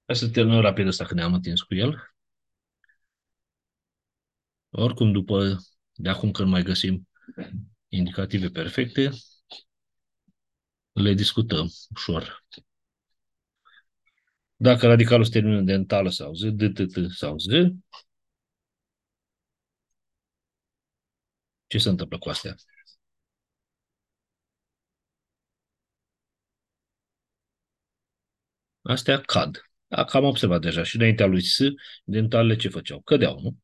Hai să terminăm rapid ăsta, că ne-am atins cu el. Oricum, de acum când mai găsim indicative perfecte, le discutăm ușor. Dacă radicalul se termină în dentală sau z, DTT sau z, ce se întâmplă cu astea? Astea cad. Dacă am observat deja și înaintea lui S, dentalele ce făceau? Cădeau, nu?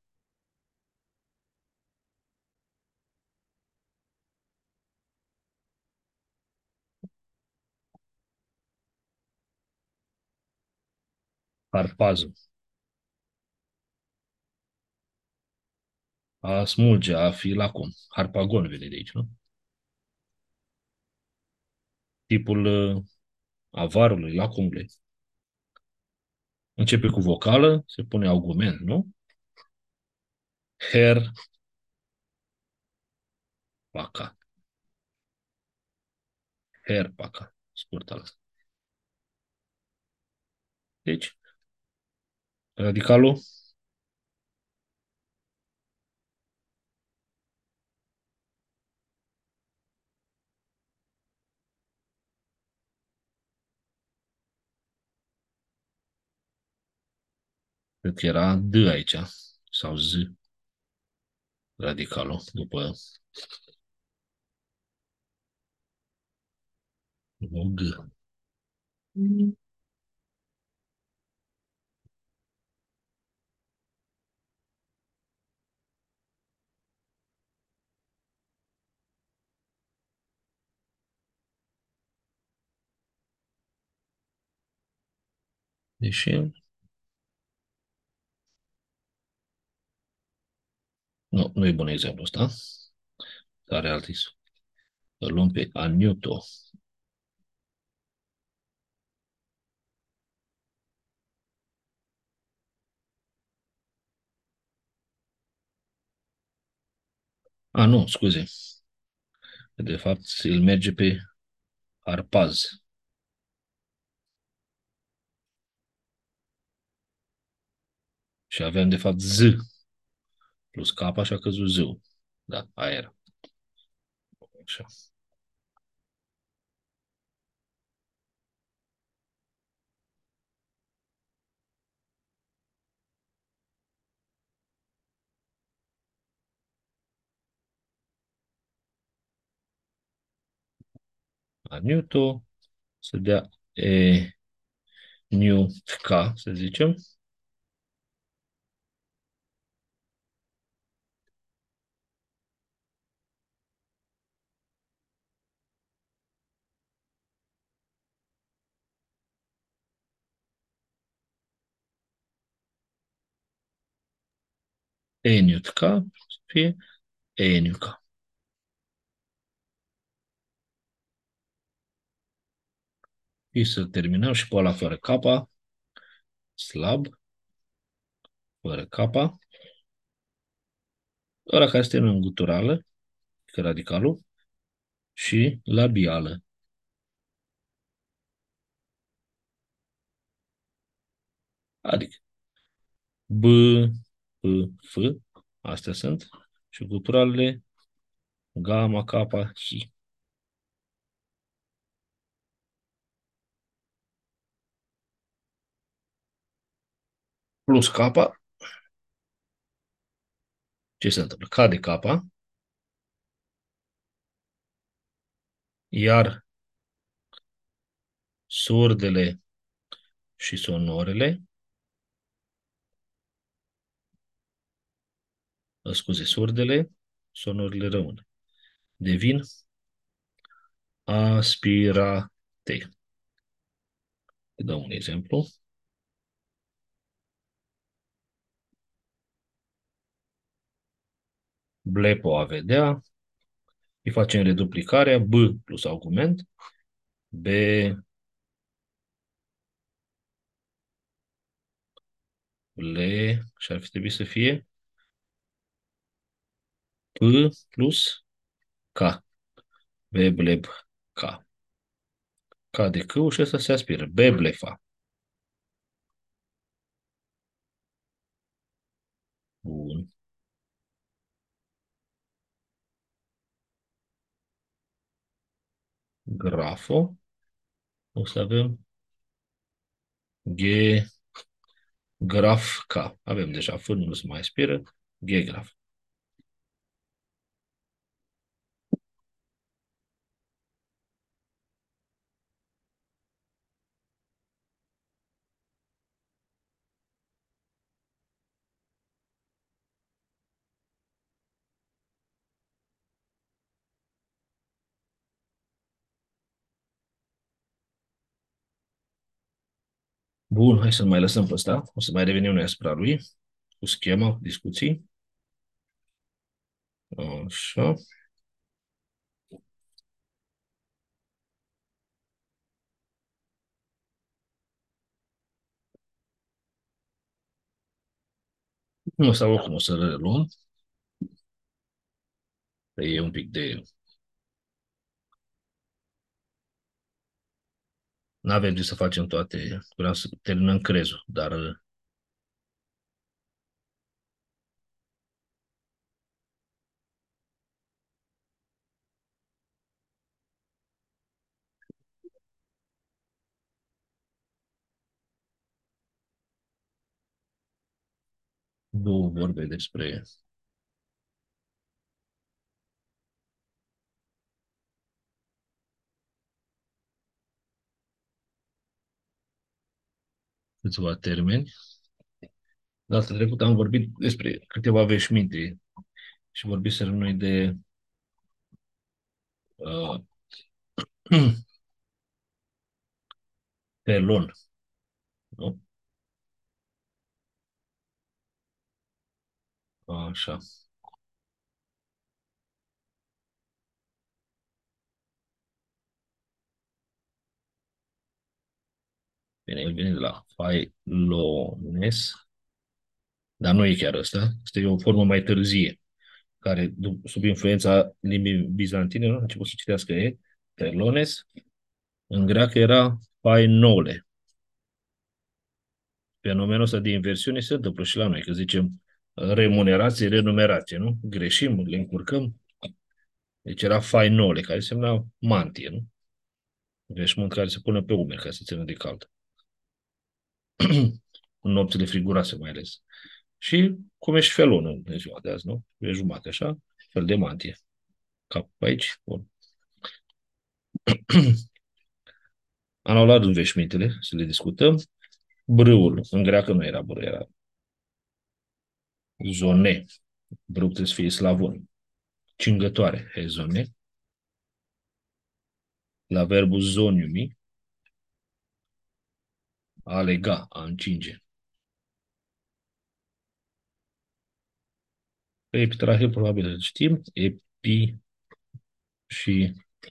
Harpazul. A smulge, a fi lacom. Harpagon vine de aici, nu? Tipul avarului, lacomului. Începe cu vocală, se pune augment, nu? Her, paca. Her, paca. Scurt ala. Deci, radicalul, cred că era D aici, sau Z, radicalul, după o G. Deși, nu e bun exemplu ăsta. Care alt is? Îl luăm pe Anuto. Nu, scuze. De fapt, îl merge pe Harpaz. Și avem, de fapt, Z plus K, așa căzut Z. Da, aia era. Așa. Anuto să dea new K, să zicem. E new K, să fie E new K. Și să terminăm și pe ăla fără K, slab, fără K. Ăla care se termină în guturală, că radicalul, și labială. Adică B, P, F, astea sunt, și guturalele gamma, kappa, chi. Plus kappa, ce se întâmplă? Cade kappa, iar surdele și sonorele, scuze, surdele, sonorile rămân. Devin aspirate. Dau un exemplu. Blepo a vedea, îi facem reduplicarea, B plus argument, B, ble, și ar fi trebuit să fie P plus K, B, bleb, K. K de C și ăsta se aspiră, B, blefa. grafo, o să avem G graf K. Avem deja F, nu se mai aspiră, G graf. Bun, hai să-l mai lăsăm pe ăsta. O să mai revenim noi asupra lui, cu schema, cu discuții. Așa. Nu, sau oricum o să reluăm. E un pic de... N-avem de să facem toate. Vreau să terminăm crezul, dar două vorbe despre câțiva termeni. Data trecută am vorbit despre câteva veșminte și vorbiserăm noi de uh, pelon, nu? Așa. Bine, el vine de la Phailones, dar nu e chiar ăsta. Asta e o formă mai târzie, care, sub influența limbii bizantine, nu? A început să citească e, Pelones. În greacă era Phainole. Fenomenul ăsta de inversiune se întâmplă și la noi, că zicem remunerație, renumerație, nu? Greșim, le încurcăm. Deci era Phainole, care însemna mantie, nu? Veșmânt care se pune pe umeri ca să țină de cald. În nopțile friguroase mai ales. Și cum e și felonul în ziua de azi, nu? E jumate așa, fel de mantie. Cap pe aici. Bun. Am luat înveșmintele să le discutăm. Brâul, în greacă nu era brâu, era zone. Brâu trebuie să fie slavon. Cingătoare, hezone. La verbul zoniumi, a lega, a încinge. Pe epitrahil probabil îl știm. Epi și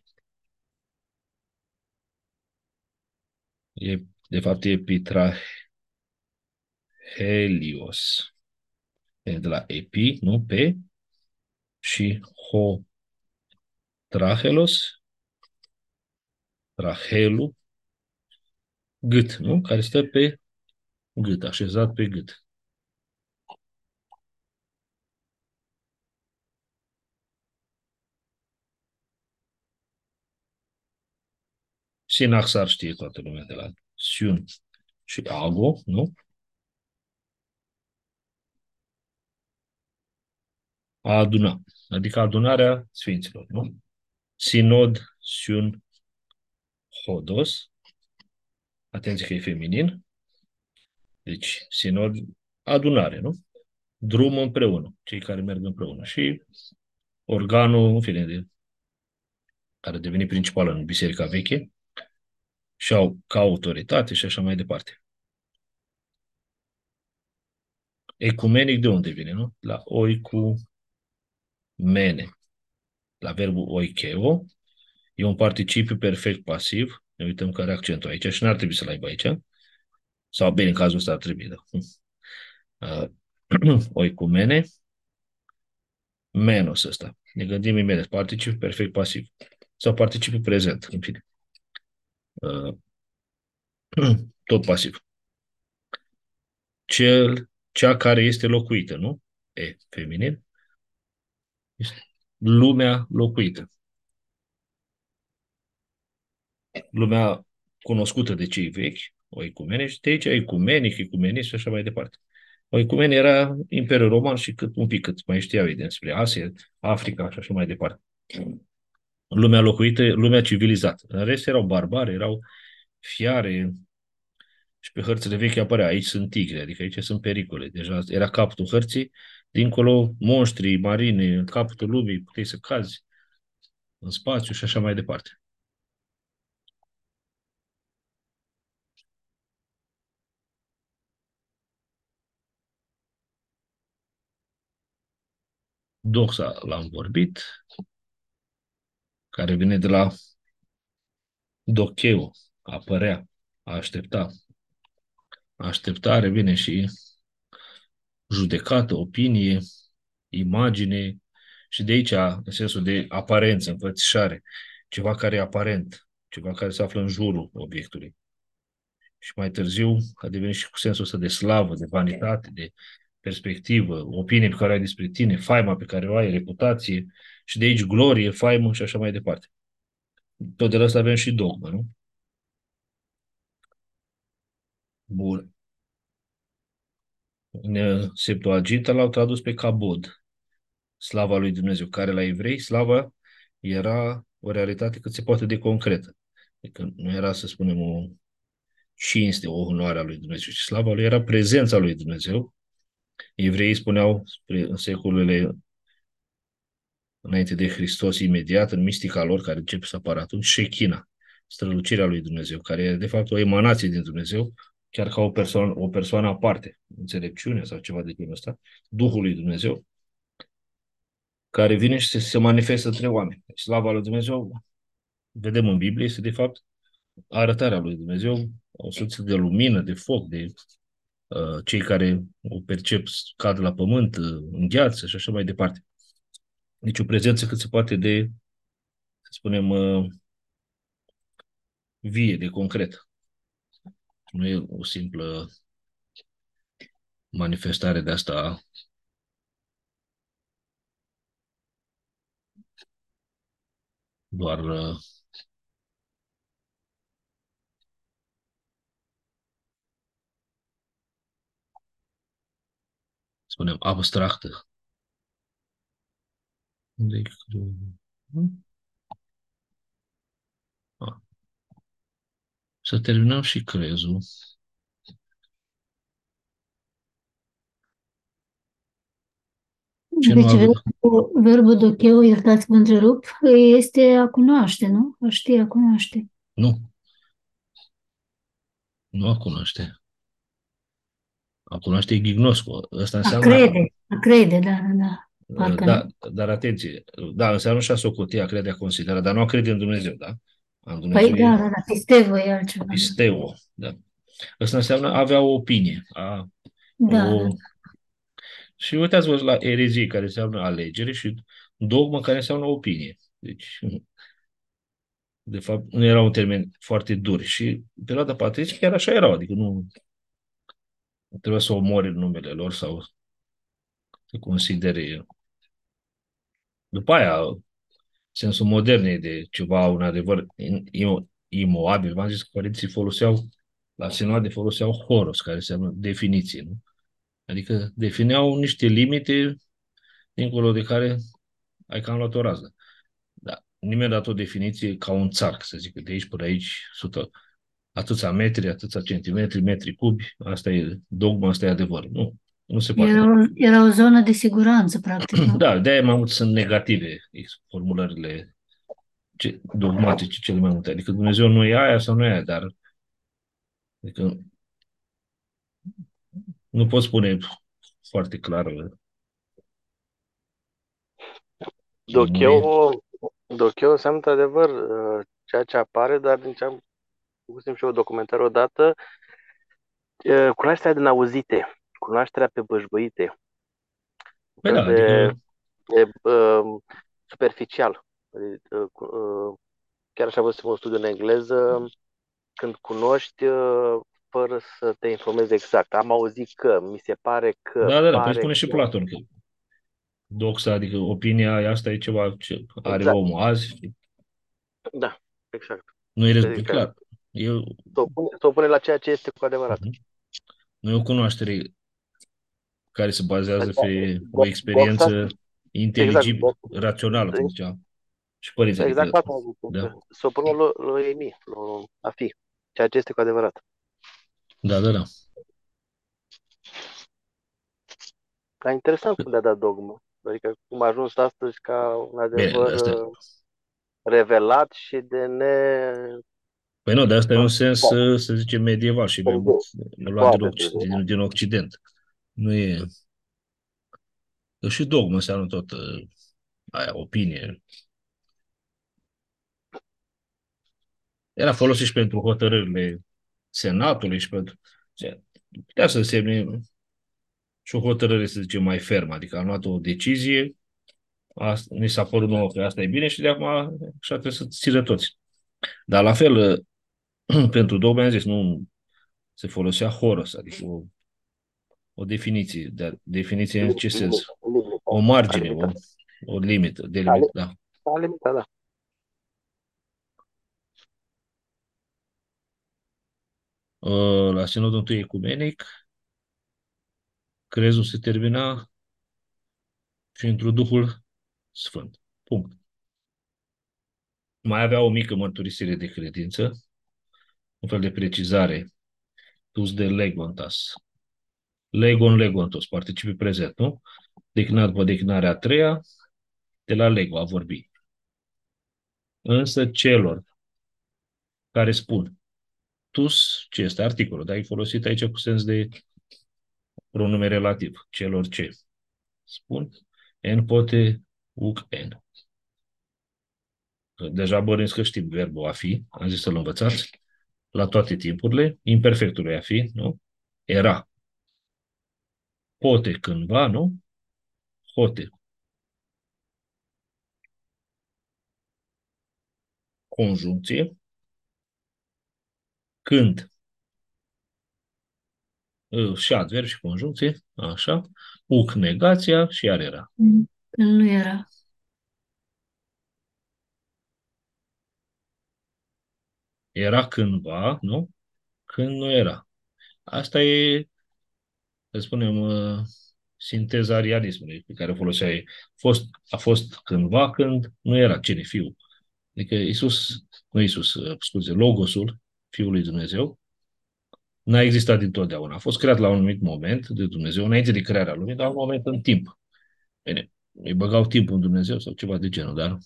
de fapt epitrahelios. E de la epi, nu? Pe și trachelos, trahelu, gât, nu? Care stă pe gât, așezat pe gât. Sinaxar știe toată lumea de la Siun și Ago, nu? A aduna, adică adunarea sfinților, nu? Sinod, Siun, Hodos, atenție că e feminin, deci sinod, adunare, nu? Drum împreună, cei care merg împreună și organul, în fine, care a devenit principal în Biserica Veche și au ca autoritate și așa mai departe. Ecumenic de unde vine, nu? La oicumene, la verbul oikeo, e un participiu perfect pasiv, ne uităm care e accentul aici și n-ar trebui să-l aibă aici, sau bine, în cazul ăsta ar trebui, da. Oicumene, menos ăsta. Ne gândim imediat, participiu perfect pasiv sau participiu prezent, în fine. Uh, tot pasiv. Cea care este locuită, nu? E, feminin. Este lumea locuită. lumea cunoscută de cei vechi, oicumene, și de aici ecumenic, ecumenism și așa mai departe. Oicumeni era Imperiul Roman și un pic cât mai știau ei despre Asia, Africa și așa mai departe. Lumea locuită, lumea civilizată. În rest erau barbari, erau fiare și pe hărțile vechi apărea, aici sunt tigre, adică aici sunt pericole. Deja era capătul hărții, dincolo monștri marini, în capătul lumii, puteai să cazi în spațiu și așa mai departe. Doxa l-am vorbit, care vine de la docheu, apărea, a aștepta. Așteptare vine și judecată, opinie, imagine și de aici, în sensul de aparență, înfățișare, ceva care e aparent, ceva care se află în jurul obiectului. Și mai târziu a devenit și cu sensul ăsta de slavă, de vanitate, de perspectivă, opinie pe care ai despre tine, faima pe care o ai, reputație și de aici glorie, faimă și așa mai departe. Tot de la asta avem și dogmă, nu? Bun. În Septuaginta l-au tradus pe cabod, slava lui Dumnezeu, care la evrei, slava era o realitate cât se poate de concretă. Adică nu era, să spunem, o cinste, o onoare a lui Dumnezeu, ci slava lui era prezența lui Dumnezeu. Evreii spuneau în secolele înainte de Hristos, imediat, în mistica lor, care începe să apară atunci, Shechina, strălucirea lui Dumnezeu, care e de fapt o emanație din Dumnezeu, chiar ca o persoană aparte, înțelepciune sau ceva de genul ăsta, Duhul lui Dumnezeu, care vine și se manifestă între oameni. Deci, slava lui Dumnezeu, vedem în Biblie, este de fapt arătarea lui Dumnezeu, o sursă de lumină, de foc, de cei care o percep cad la pământ, îngheață și așa mai departe. Deci o prezență cât se poate de, să spunem, vie, de concret. Nu e o simplă manifestare de asta, doar, spunem, abstractă. Deci, să terminăm și crezul. Ce nu Deci avem? verbul docheu, iertați vă întrerup, este a cunoaște, nu? A ști, a cunoaște. Nu, nu a cunoaște. A cunoaște e gignosco. Asta înseamnă, A crede, da, da, da. Parcă da, nu. dar atenție, da, înseamnă și a socoti, a crede, a considera, dar nu a crede în Dumnezeu, da? În Păi, Dumnezeu da, e da, da, pistevă e altceva, da. pisteo, da. Asta înseamnă a avea o opinie, Da, o. da. Și uitați-vă la erezie, care înseamnă alegere, și dogmă, care înseamnă opinie. Deci, de fapt, nu era un termen foarte dur. Și în perioada patriciei chiar așa erau, adică nu trebuia să omori numele lor sau să considere. După aia, sensul modern e de ceva, un adevăr imoabil. V-am zis că părinții foloseau, la sinoade foloseau horos, care înseamnă definiție, nu? Adică defineau niște limite dincolo de care ai cam luat o rază. Da. Nimeni a dat o definiție ca un țarc, să zic, de aici până aici, 100, atâția metri, atâția centimetri, metri cubi, asta e dogma, asta e adevăr. Nu, nu se poate. Era o zonă de siguranță, practic, nu? Da, de-aia mai mult sunt negative formulările dogmatice cele mai multe. Adică Dumnezeu nu e aia sau nu e aia, dar adică nu pot spune foarte clar ce nu e. Docheu înseamnă într-adevăr ceea ce apare, dar din ce am văzut și eu documentar odată, cunoașterea din auzite, cunoașterea pe bășbăite, un Păi fel da, adică, de superficial. Adică, chiar așa văzut un studiu în engleză, când cunoști fără să te informezi exact. Am auzit că, mi se pare că, da, păi pare spune și că. Platon că doxa, adică opinia, asta e ceva ce are Exact, omul azi. da, exact. Nu e Adică clar. Eu, să o pune la ceea ce este cu adevărat. mhm. Nu e o cunoaștere care se bazează Adică, pe o boxa, experiență exact, inteligibilă, rațională, cum zicea și părinții. exact Adică, asta am zis. da, Să o pună lui Emi, a fi, ceea ce este cu adevărat. da, da, da. Dar interesant cum le-a dat dogmă. Adică cum a ajuns astăzi ca un Bine, de adevăr asta, revelat și de păi nu, de asta e un sens, contestat. să zicem, medieval și mai mult Târziu, luat foarte târziu. din Occident. Nu e... Și dogmă înseamnă tot aia, opinie. Era folosit și pentru hotărârile Senatului și pentru... Putea să semne și o hotărâre, să zicem, mai fermă. Adică am luat o decizie, asta, ni s-a părut nouă că asta e bine și de acum așa trebuie să țină toți. Dar la fel, pentru dogme am zis, nu se folosea horos, adică o definiție. Dar definiție în ce sens? O A margine, limitat. o limită, A, delimită, da. a limitat, da. La Sinodul întâi ecumenic, crezul se termina și într Duhul Sfânt. Punct. Mai avea o mică mărturisire de credință, un fel de precizare, tus de legontas. Legon legontos, participi prezent, nu? Declinat după declinarea a treia, de la lego, a vorbi. Însă celor care spun tus, ce este articolul, dar e folosit aici cu sens de pronume relativ, celor ce spun, en pote uc en. Deja bănuiesc că știm verbul a fi, am zis să-l învățați, la toate timpurile, imperfectul a fi, nu? Era. Pote cândva, nu? Hote. Conjuncție. Când. Și adverb și conjuncție. Așa. Uc negația și iar era. Când nu era. Era cândva, nu? Când nu era. Asta e, să spunem, sinteza realismului pe care o foloseai. A fost cândva când nu era. Cine? Fiul. Adică Iisus, nu Iisus, scuze, Logosul, Fiul lui Dumnezeu, n-a existat dintotdeauna. A fost creat la un anumit moment de Dumnezeu, înainte de crearea lumii, dar un moment în timp. Bine, îi băgau timpul în Dumnezeu sau ceva de genul, dar...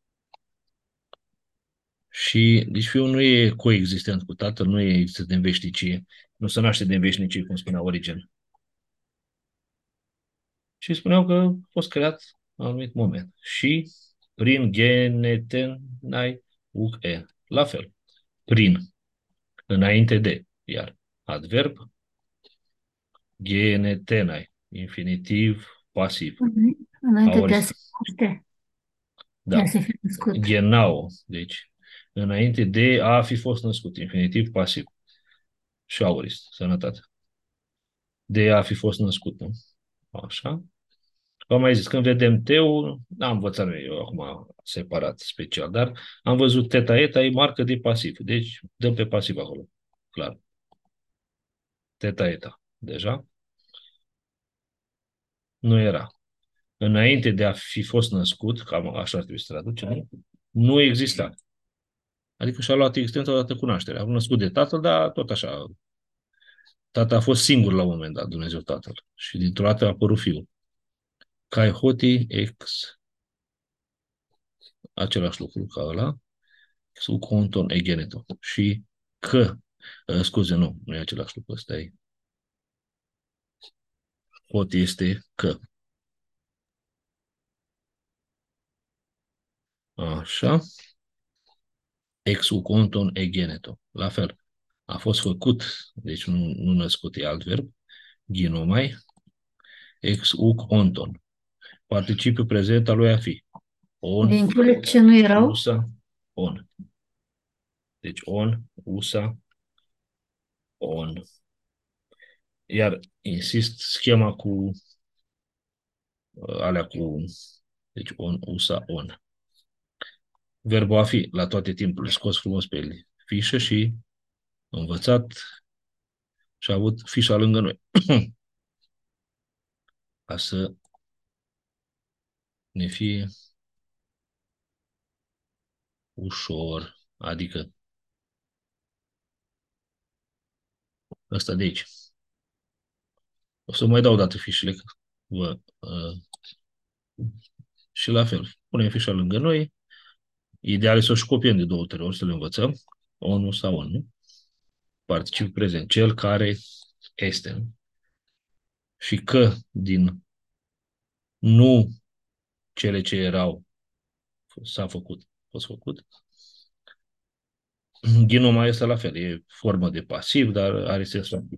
Și, deci Fiul nu e coexistent cu Tatăl, nu e existent în veșnicie, nu se naște din veșnicie, cum spunea Origen. Și spuneau că a fost creat la un anumit moment. Și prin geneten nai e. La fel. Prin, înainte de, iar adverb, genetenai, infinitiv, pasiv. Înainte de a Aorist. se naște, de a Da. se fi născut. Genao. Deci, înainte de a fi fost născut, infinitiv, pasiv. Și aorist. Sănătate. De a fi fost născut, nu? Așa. V-am mai zis, când vedem teu, n-am învățat eu acum separat, special, dar am văzut teta eta, e marcă de pasiv. Deci, dăm pe pasiv acolo. Clar. Teta eta. Deja? Nu era. Înainte de a fi fost născut, cam așa ar trebui să traducem, nu exista. Adică și-a luat existența odată cunoașterea. A fost născut de tatăl, dar tot așa. Tata a fost singur la un moment dat, Dumnezeu Tatăl. Și dintr-o dată a apărut Fiul. Kai hoti ex, același lucru ca ăla, sub conton egeneto. Și că, scuze, nu e același lucru, ăsta e. Hoti este că. Așa. Ex conton egeneto. La fel. A fost făcut, deci nu născut e alt verb, ginomai, ex onton. Participiul prezent al lui a fi. On, Din cele ce nu erau, usa, on. Deci on, usa, on. Iar, insist, schema cu alea cu, deci on, usa, on. verbul a fi la toate timpurile, scos frumos pe fișă și învățat și a avut fișa lângă noi. Ca să ne fie ușor, adică ăsta de aici. O să mai dau o dată fișele, că și la fel, punem fișa lângă noi, ideal e să o și copiem de 2-3 ori, să le învățăm, onul sau onul, particip prezent, cel care este, și că din nu cele ce erau s-a făcut, a fost făcut. Ghinuma este la fel, e formă de pasiv, dar are sensul.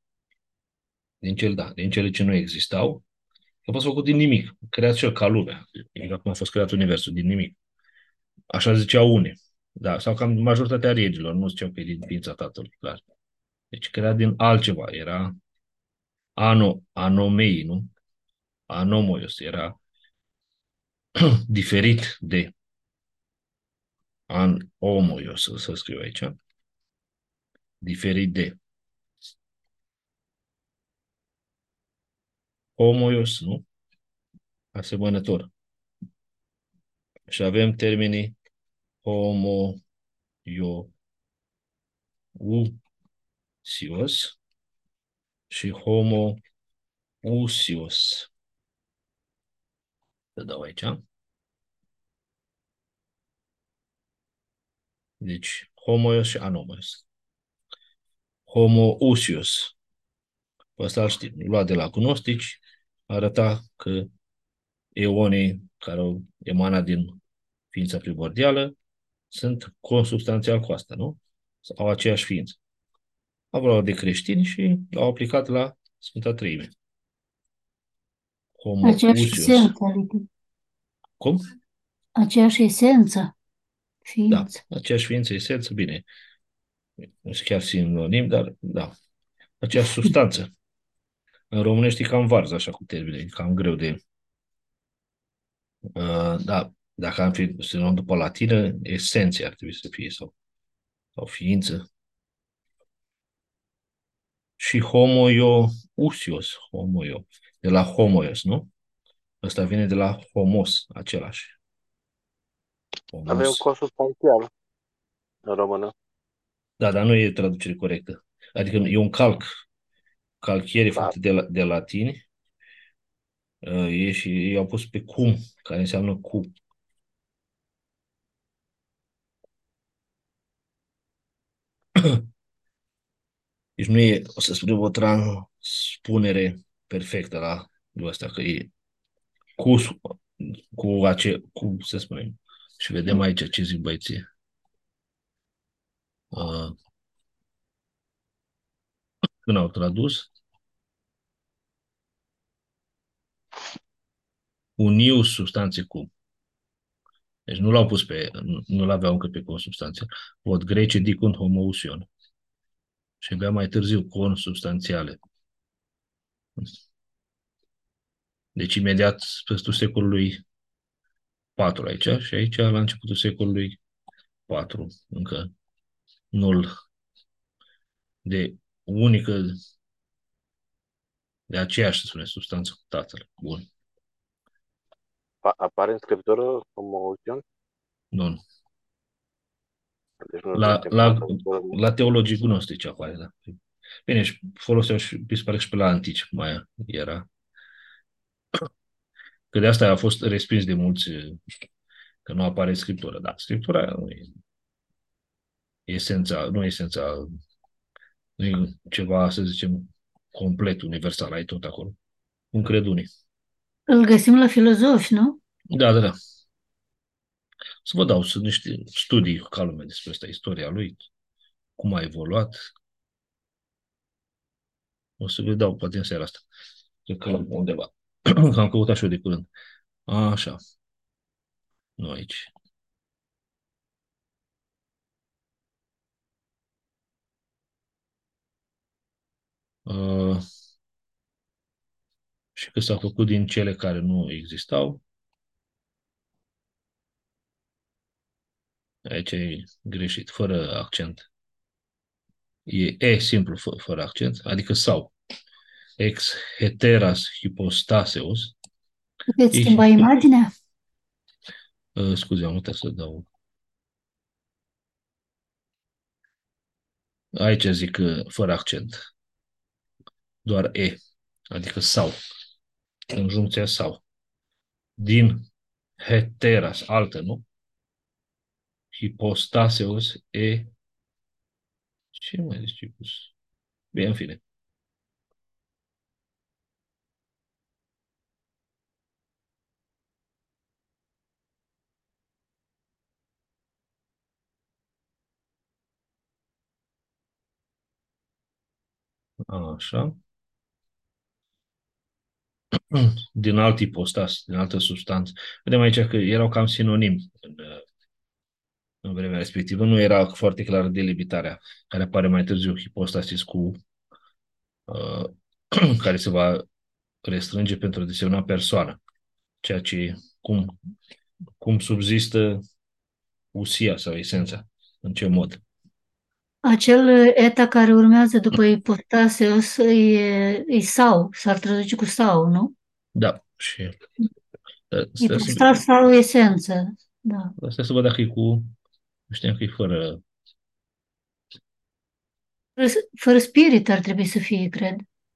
Din cele ce nu existau, a fost făcut din nimic, creat cel ca lumea, exact cum a fost creat universul, din nimic. Așa ziceau unii. Da, sau cam majoritatea regilor, nu ziceau că e din ființa tatălui, clar. Deci creat din altceva, era anomei, nu? Anomoios, era diferit de homoios, să scriu aici. Diferit de homoios, nu? Asemănător. Și avem termenii homoiousios și homousios. Să dau aici. Deci, homoios și anomoios. Homousios. Pe ăsta îl știm. Luat de la gnostici, arăta că eonii care au emanat din ființa primordială sunt consubstanțial cu asta, nu? Au aceeași ființă. Au luat de creștini și l-au aplicat la Sfânta Treime. Aceeași Homousios. esență, adică Cum? aceeași esență, Da, ființă. aceeași ființă, esență, bine. Nu sunt chiar sinonim, dar da. Aceeași substanță. În românește e cam varză, așa cu termene, cam greu de... Da, dacă am fi să luăm după latină, esenție ar trebui să fie, sau ființă. Și homoio, de la homoios, nu? Ăsta vine de la homos, același. Avem Homos. consubstanțial în română. Da, dar nu e traducere corectă. Adică e un calchiere Da, făcută de latini, e și ei au pus pe cum, care înseamnă cu. Deci nu e, o să spunem, o transpunere perfectă la asta, că e cu, să spunem. Și vedem aici ce zic băieții. Uh, Când au tradus, uniu substanțe cu. Deci nu l-au pus nu l-aveau încă pe consubstanțial. Vot grece dicunt homoousion. Și abia mai târziu consubstanțiale. Deci imediat peste secolului 4 aici și aici la începutul secolului 4 încă nul de unică, de aceeași, să spune, substanță cu tatăl. Bun. apare în scriptură homoousion, Nu. deci nu La, găsim la, asta. la teologii gnostici apare, da. Bine, și foloseau și, mi se pare, și pe la antici mai era. Că de asta a fost respins de mulți, că nu apare în scriptură. Da, scriptura nu e esența, nu e esența, nu e ceva, să zicem, complet universal, ai tot acolo. Cum cred unii. Îl găsim la filozofi, nu? Da, da, da. Să vă dau sunt niște studii ca lume despre asta, istoria lui, cum a evoluat. O să vă dau poate în seara asta. Cred că undeva. Că am căutat și eu de curând. Așa, nu aici. Uh, și că s-a făcut din cele care nu existau. Aici e greșit, fără accent. E simplu, fără accent, adică sau. Ex heteras hypostaseos. Puteți E, schimba imaginea? scuze, am uitat să dau. Aici zic fără accent. Doar e, adică sau. Conjuncția sau. Din heteras, altă, nu? Hypostaseos e... Ce mai zice? Bine, în fine. Așa. Din alt ipostas, din altă substanță. Vedem aici că erau cam sinonimi în vremea respectivă. Nu era foarte clară delimitarea care apare mai târziu, hipostasis cu uh, care se va restrânge pentru a desemna persoană. Ceea ce, cum subzistă usia sau esența, în ce mod. Acel eta care urmează după ipostaseos e sau, s-ar traduce cu sau, nu? Da, și Ipostas sau esență, da. stai să văd dacă e cu, nu știam că e fără, Fără spirit ar trebui să fie, cred.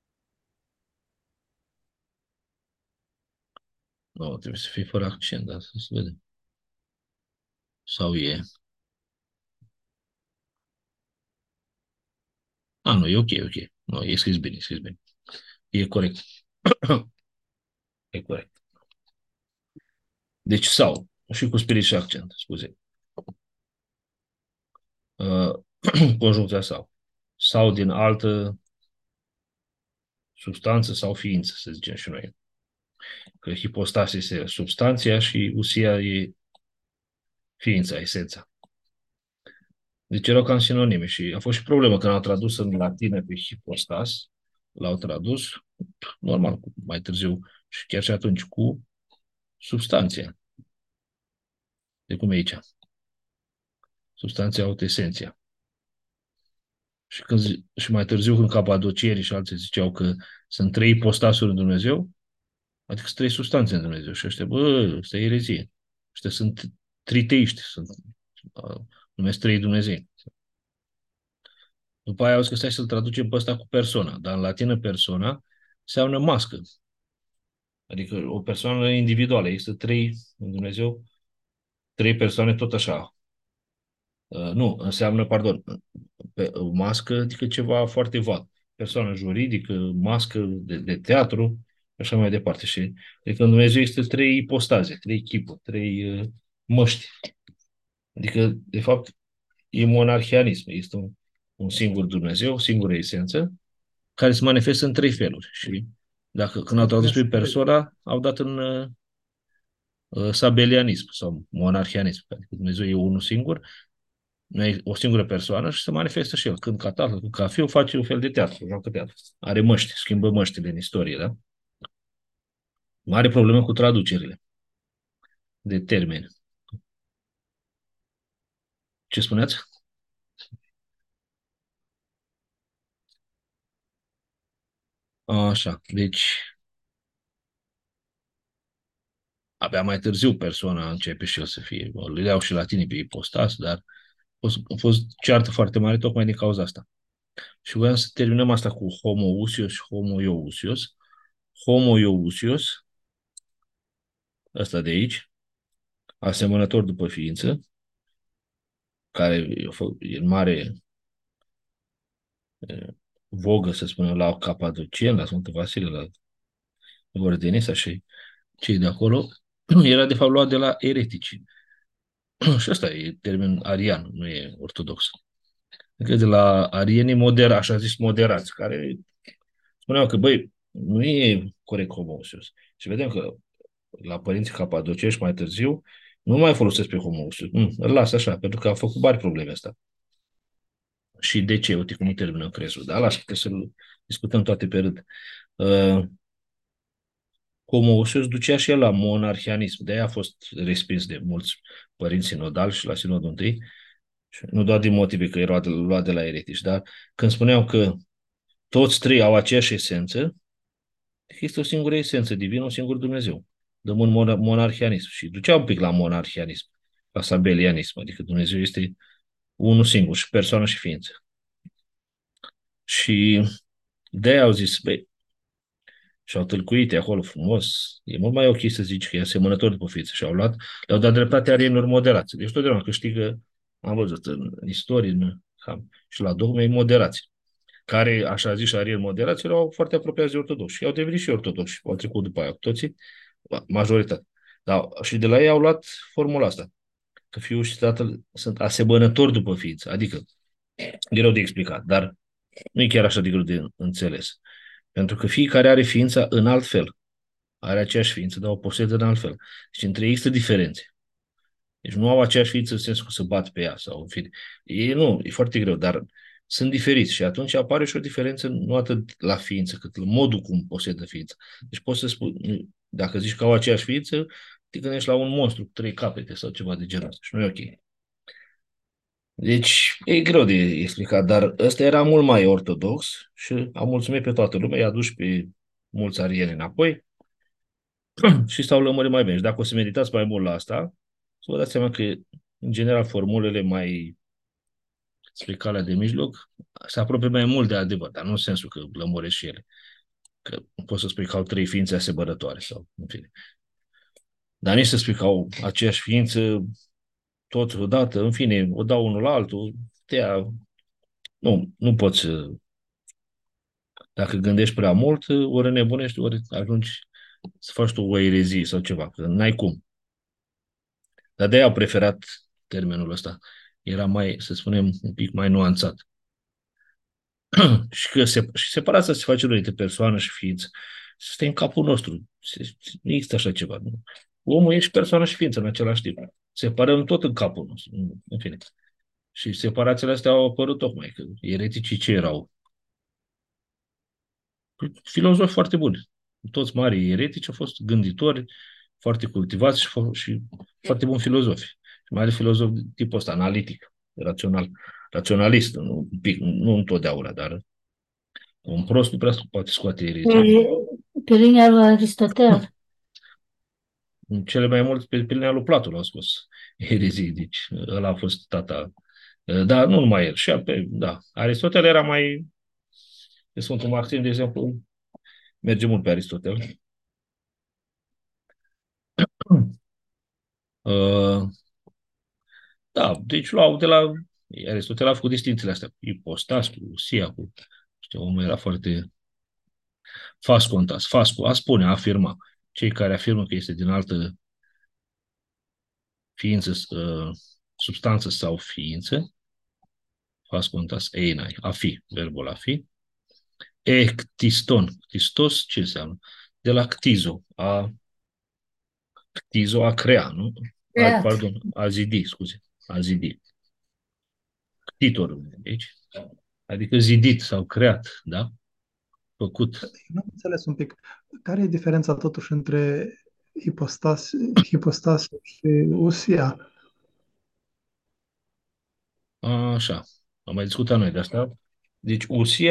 nu, trebuie să fie fără accent, dar să vedem. Sau e. Nu, e ok, e ok. Nu, e scris bine, e scris bine. E corect. E corect. Deci sau, și cu spirit și accent, scuze. Uh, Conjuncția sau. Sau din altă substanță sau ființă, să zicem și noi. Că hipostasia este substanția și usia e ființa, esența. Deci erau cam sinonime și a fost și problemă când au tradus în latină pe hipostas, l-au tradus, normal, mai târziu și chiar și atunci cu substanția. De cum e aici? Substanția autoesenția. Și mai târziu, când capadocierii și alții ziceau că sunt trei ipostasuri în Dumnezeu, adică sunt trei substanțe în Dumnezeu. Și ăștia, ăsta e erezie. Ăștia sunt triteiști, uh, numesc trei Dumnezei. După aia au zis că stai să-l traducem pe ăsta cu persoana, dar în latină persoana înseamnă mască. Adică o persoană individuală. Există trei, în Dumnezeu, trei persoane tot așa. Nu, înseamnă, pardon, mască, adică ceva foarte vag. Persoană juridică, mască de teatru, așa mai departe. Și, adică în Dumnezeu există trei ipostaze, trei chipuri, trei măști. Adică, de fapt, e monarhianism. Este un singur Dumnezeu, o singură esență, care se manifestă în trei feluri. Și dacă, când au tradus prin persoana, au dat în sabelianism sau monarhianism. Adică Dumnezeu e unul singur, nu e o singură persoană și se manifestă și el. Când ca tatăl, când ca fiu, face un fel de teatru, joacă teatru. Are măști, schimbă măștile în istorie, da? Mare problemă cu traducerile de termeni. Ce spuneați? Așa, deci abia mai târziu persoana începe și el să fie. Le iau și latinii pe ipostas, dar a fost ceartă foarte mare tocmai din cauza asta. Și voiam să terminăm asta cu homoousios și homoiousios. Homoiousios, ăsta de aici, asemănător după ființă, care e în mare vogă, să spunem, la Capadocia, la Sfântul Vasile, la Vordenesa și cei de acolo, era de fapt luat de la eretici. Și ăsta e termen arian, nu e ortodox. Adică de la arienii moderați, așa zis moderați, care spuneau că, băi, nu e corect homoousios. Și vedem că la părinții capadocești mai târziu, nu mai folosesc pe homoousios. Îl las așa, pentru că a făcut mari probleme asta. Și de ce? Uite cum termină crezul. Dar lasă că să discutăm toate pe rând. Homoousios ducea și el la monarhianism. De-aia a fost respins de mulți părinți sinodali și la sinodul întâi. Și nu doar din motive că erau luat de la eretici, dar când spuneau că toți trei au aceeași esență, există o singură esență divină, un singur Dumnezeu. Dăm un monarhianism. Și ducea un pic la monarhianism, la sabelianism, adică Dumnezeu este unul singur, și persoană și ființă. Și de-aia au zis, băi, și-au tâlcuit acolo frumos. E mult mai ok să zici că e asemănător după ființă. Și le-au dat dreptate arienilor moderați. Deci totdeauna câștigă, am văzut în istorie, și la dogmei moderați, care, așa zis, arieni moderați, erau foarte apropiați de ortodoxi. Și au devenit și ortodoxi. Au trecut după aia cu toții, majoritate. Dar și de la ei au luat formula asta, că Fiul și Tatăl sunt asemănători după ființă. Adică, greu de explicat, dar nu e chiar așa de greu de înțeles. Pentru că fiecare are ființa în alt fel. Are aceeași ființă, dar o posedă în alt fel. Și între ei există diferențe. Deci nu au aceeași ființă în sensul că se bat pe ea sau în fine. Nu, e foarte greu, dar sunt diferiți și atunci apare și o diferență nu atât la ființă, cât la modul cum posedă ființa. Deci poți să spui, dacă zici că au aceeași ființă, te gândești la un monstru cu trei capete sau ceva de genul ăsta și nu e ok. Deci e greu de explicat, dar ăsta era mult mai ortodox și a mulțumit pe toată lumea, i-a dus pe mulți arieni înapoi și s-au lămurit mai bine. Și dacă o să meditați mai mult la asta, să vă dați seama că, în general, formulele mai spre calea de mijloc se apropie mai mult de adevăr, dar nu în sensul că lămuresc și ele. Că nu poți să spui că au trei ființe asemănătoare sau, în fine. Dar nici să spui că au aceeași ființă tot odată, în fine, o dau unul la altul, nu poți să. Dacă gândești prea mult, ori nebunești, ori ajungi să faci tu o erezie sau ceva, că n-ai cum. Dar de-aia au preferat termenul ăsta. Era mai, să spunem, un pic mai nuanțat. Și că și separația se face între persoană și ființă. Să stai în capul nostru. Nu există așa ceva. Nu? Omul e și persoană și ființă în același timp. Separăm tot în capul nostru. În fine. Și separațiile astea au apărut tocmai, că ereticii ce erau? Filozofi foarte buni. Toți mari eretici au fost gânditori, foarte cultivați și foarte buni filozofi. Și mai ales filozofi de tipul ăsta, analitic, raționalist, un pic, nu întotdeauna, dar un prost nu prea poate scoate erezii. Pe linia lui Aristotel. Cele mai mult pe linia lui Platon au scos erezii, deci ăla a fost tata. Dar nu numai el, da. Aristotel era mai. Sfântul Maxim, de exemplu, merge mult pe Aristotel. Da, deci luau de la. Aristotel a făcut distințiile astea cu ipostas, cu usia, cu. Știu, omul era foarte fas contas, a afirma. Cei care afirmă că este din altă ființă, substanță sau ființă, fas contas einai, a fi, verbul a fi. Ectiston, ctistos ce înseamnă? De la ctizo, a crea, nu? Creat. Pardon, a zidi, scuze, a zidi. Ctitor, aici. Adică zidit sau creat, da? Făcut. Nu am înțeles un pic. Care e diferența totuși între hipostas și usia? Așa. Am mai discutat noi de asta. Deci,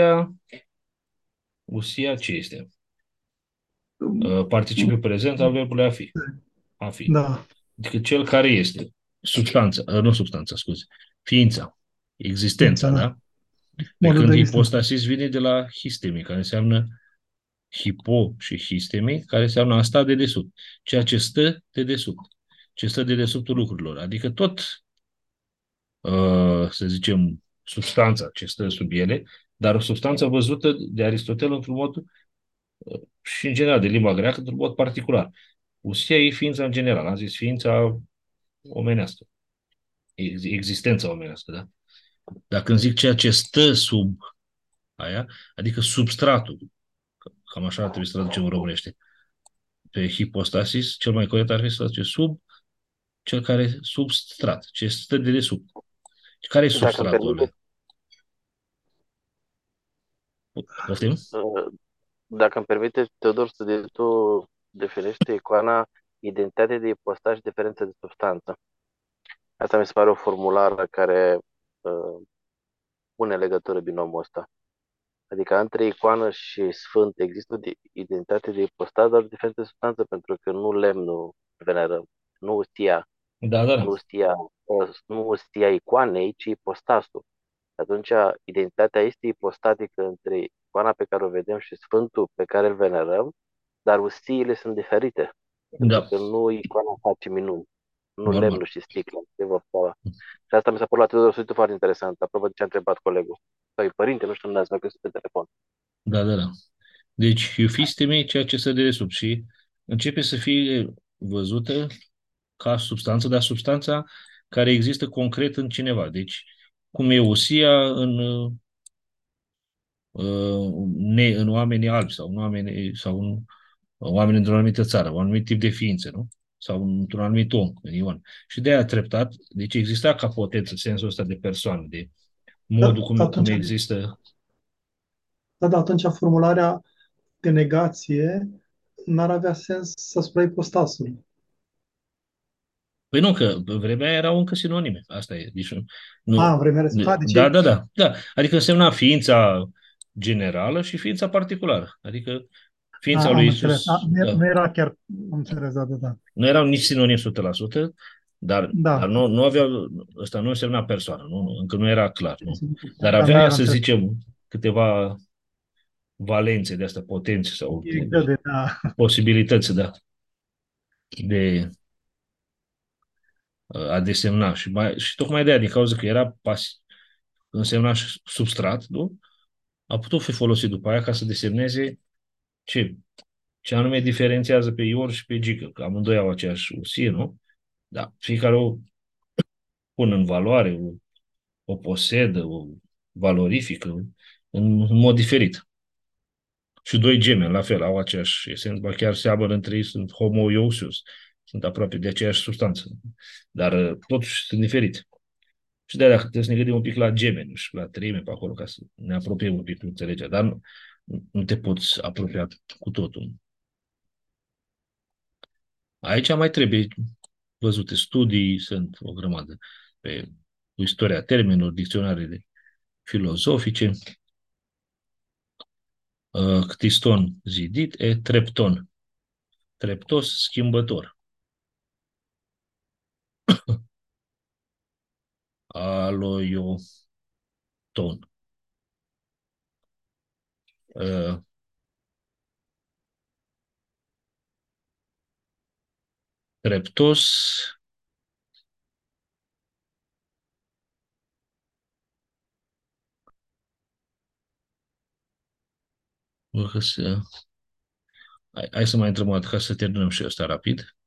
usia ce este? Participiul prezent al verbului a fi. A fi. Da. Adică cel care este. Substanța, nu substanța, scuze. Ființa. Existența, Ființa, da? Pe Modul când de existență. hipostasis vine de la histemi, care înseamnă hipo și histemi, care înseamnă a sta de desubt. Ceea ce stă de desubt. Ce stă de desubtul lucrurilor. Adică tot, să zicem, substanța ce stă sub ele, dar o substanță văzută de Aristotel într-un mod și în general de limba greacă într-un mod particular. Usia e ființa în general, am zis ființa omenească, existența omenească, da? Dacă îmi zic ceea ce stă sub aia, adică substratul, cam așa ar trebui să traducem în românește, pe hipostasis, cel mai corect ar fi să traduce sub cel care substrat, ce stă de desubt. Care e substratul ăla? Poftim? Dacă îmi permite, Teodor, tu definește icoana identitate de ipostat și diferență de substanță. Asta mi se pare o formulară care uh, pune legătură binomul ăsta. Adică între icoană și sfânt există o identitate de ipostat, dar o diferență de substanță, pentru că nu lemnul venerăm, nu ustia, Da, da, da. nu ustia icoanei, ci ipostasul. Atunci, identitatea este ipostatică între icoana pe care o vedem și sfântul pe care îl venerăm, dar ustiile sunt diferite, pentru Da, că nu icoana face minuni, nu normal. lemnul și sticla. Și asta mi s-a părut la Teodor Stoitu foarte interesant, apropo de ce a întrebat colegul. Sau părinte, nu știu, nu ați mai găsit pe telefon. Da, da, da. Deci, eufisteme, ceea ce stă de desubt și începe să fie văzută ca substanță, dar substanța care există concret în cineva. Deci, cum e usia în oamenii albi sau în oameni într-o anumită țară, un anumit tip de ființe, nu? Sau într-un anumit om, în Ion. Și de aia treptat, deci exista ca potență sensul ăsta de persoană, de Da, modul cum atunci, există. da, atunci formularea de negație n-ar avea sens să spui ipostasul. Păi nu, că în vremea aia erau încă sinonime. Asta e. Deci, În vremea respectivă. da, da, da, da. Adică însemna ființa generală și ființa particulară. Adică ființa lui Am înțeles. Isus, da. Nu era chiar, am înțeles, da, da, da. Nu erau nici sinonim 100%, dar Da, nu aveau, ăsta nu însemna persoană, încă nu era clar, nu. Dar dar nu avea, era să înțeles. zicem, câteva valențe de astea, potențe sau Exact, da. posibilități, da, de a desemna. Și tocmai de aia, din cauza că era însemna și substrat, nu? A putut fi folosit după aia ca să desemneze ce, ce anume diferențiază pe Ior și pe Gică, că amândoi au aceeași usie, nu? Da, fiecare o pun în valoare, o posedă, o valorifică în mod diferit. Și doi gemeni, la fel, au aceeași esență, ba chiar seamănă între ei, sunt homoiousios, sunt aproape de aceeași substanță, dar totuși sunt diferiți. Și de-aia trebuie să ne gândim un pic la gemeni și la treime pe acolo, ca să ne apropiem un pic cu înțelegerea, dar nu te poți apropia cu totul. Aici mai trebuie văzute studii, sunt o grămadă pe istoria termenilor, dicționarele filozofice. Ctiston zidit, trepton. Treptos, schimbător. Aloioton. Uh, Treptos, hai să mai intrăm o dată ca să terminăm și ăsta rapid.